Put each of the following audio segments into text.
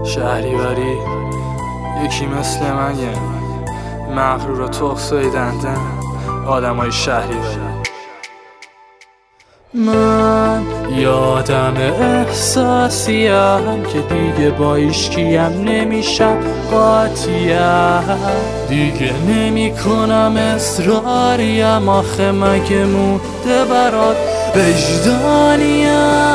شهریوری یکی مثل من مغرور و تخصوی دندن آدمای شهریوری. من یادم احساسیم که دیگه با ایشکیم نمیشم قاطیم، دیگه نمی کنم اصراریم، آخه مگه مونده برات وجدانیم.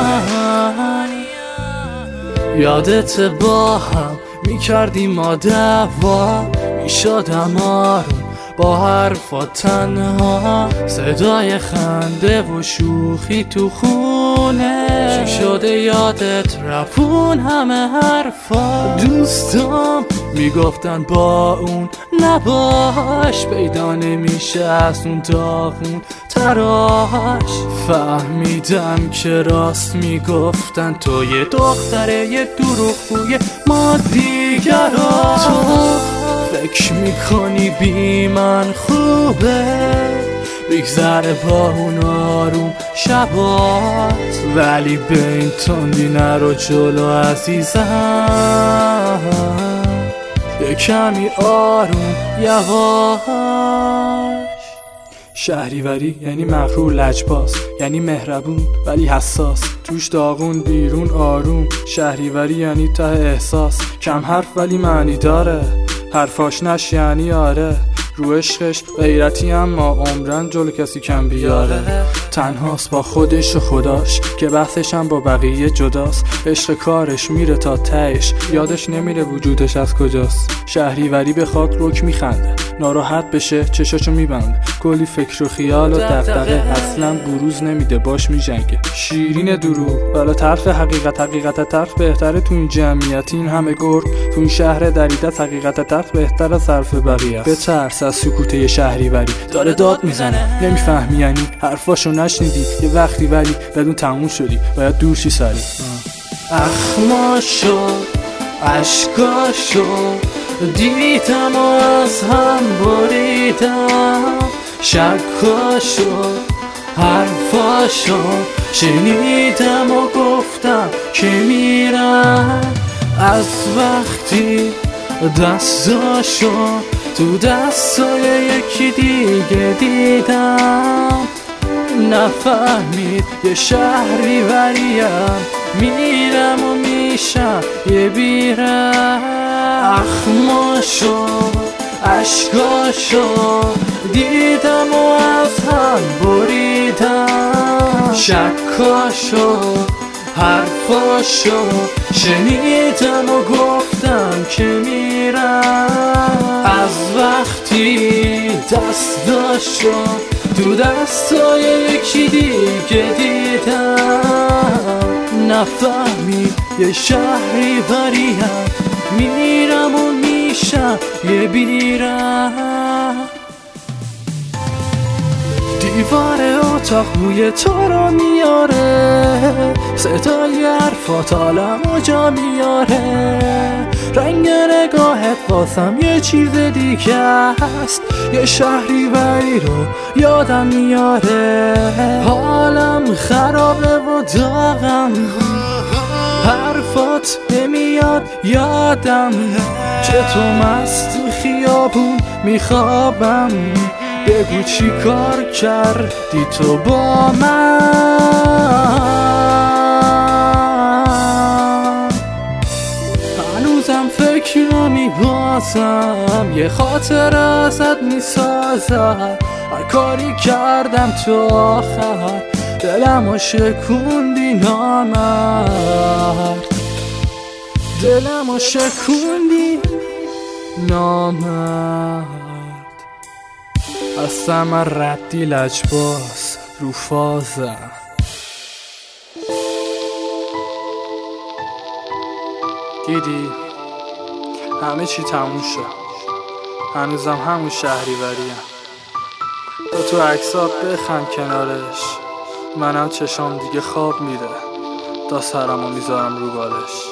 یادت با هم میکردیم ما دعوا، میشدم آروم با حرفا تنها، صدای خنده و شوخی تو خونه. چی شده یادت رفون همه حرفا؟ دوستام میگفتن با اون نباش، پیدا نمیشه از اون داغون تراش. فهمیدم که راست میگفتن، تو یه دختره یه دروغگوی ما دیگران. تو فکر میکنی بی من خوبه بگذره با اون آروم شبات، ولی به این تندی نرو جلو عزیزم، یه کمی آروم یواش. شهریوری یعنی مغرور لجباز، یعنی مهربون ولی حساس، توش داغون بیرون آروم. شهریوری یعنی ته احساس، کم حرف ولی معنی داره، حرفاش نش یعنی آره. رو عشقش غیرتی اما عمرن جلو کسی کم بیاره. تنهاست با خودش و خداش که بحثش هم با بقیه جداست، عشق کارش میره تا تهش، یادش نمیره وجودش از کجاست. شهریوری به خاک رک میخنده، ناراحت بشه چشاشو میبنده، کلی فکر و خیال و دغدغه، اصلا بروز نمیده باش میجنگه. شیرین دروغ بالا طرف حقیقت، حقیقت طرف بهتره تو این جمعیت، این همه گرگ تو این شهر دریده، حقیقت طرف بهتر از صرف بقیه است. بترس از سکوت یه شهریوری، داره داد میزنه نمیفهمی، یعنی حرفاشو نشنیدی یه وقتی ولی بدون تموم شدی، باید دور شی سری. اخماشو عشقاشو دیدم و از هم بریدم، شکاشو حرفاشو شنیدم و گفتم که میرم. از وقتی دستاشو تو دستای یکی دیگه دیدم، نفهمید یه شهریوریم، میرم و میشم یه بیرم. اخماشو عشقاشو دیدم و از هم بریدم، شکاشو حرفاشو شنیدم و گفتم که میرم. از وقتی دستاشو تو دستای یکی دیگه دیدم، نفهمید یه شهریوریم، میرم و میشم یه بیرم. دیوار اتاق بوی تو رو میاره، صدای حرفات عالمو جا میاره، رنگ نگاهت واسم یه چیز دیگه است، یه شهریوری رو یادم میاره. حالم خرابه و داغم، حرفات نمیاد یادم، که تو مست خیابون میخوابم، بگو چی کار کردی تو با من. هنوزم فکر رو میبازم، یه خاطر ازت میسازم، هر کاری کردم تو آخر دلمو شکوندی نامرد، دلمو شکوندی نامرد. هستم من ردی لجباز رو فازم، دیدی همه چی تموم شد، هنوزم همون شهریوریم. تو عکسات بخند کنارش، منم چشام دیگه خواب میره، تا سرمو میذارم رو بالش.